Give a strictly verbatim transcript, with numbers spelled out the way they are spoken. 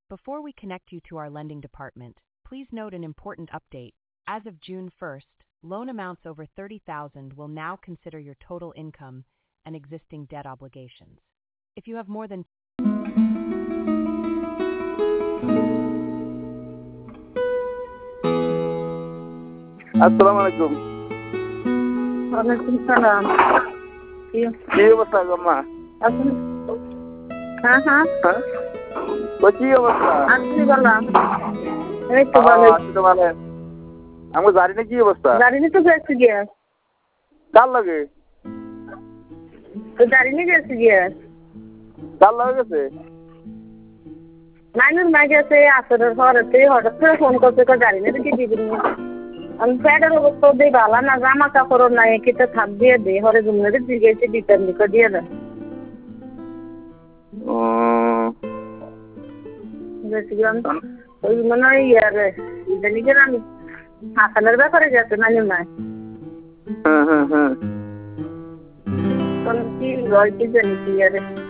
Before we connect you to our lending department, please note an important update. As of June first, loan amounts over thirty thousand will now consider your total income and existing debt obligations. If you have more than আসসালামু আলাইকুম। ওয়ালাইকুম সালাম। কি কি অবস্থা গম্মা? আপনি হ্যাঁ হ্যাঁ হ্যাঁ তো কি অবস্থা? আপনি বললাম এই তো ভালো। আছি তো ভালো। আমি জানি না কি অবস্থা। গাড়ি নিতে গেছি গিয়া। কার লাগে? তো গাড়ি নিয়ে গেছি গিয়া। কার লাগে গেছে? নাইনুর মা গেছে আসরের ঘরেতে হঠাৎ করে ফোন করছে তো গাড়ি নিয়ে কি দিবি না। আমি প্যাডের অবস্থা দিয়ে ভালো না জামা কাপড় নাই কিতে থাক দিয়ে দে হরে জুমনে জিগেছে দিতেন দিকে দিয়ে দেন। ও গেছিলাম ওই মনে হয় ইয়ারে জানি যে আমি হাসানের ব্যাপারে গেছে নাইনুর মা। হ্যাঁ হ্যাঁ হ্যাঁ কোন কি লয় কি জানি কি ইয়ারে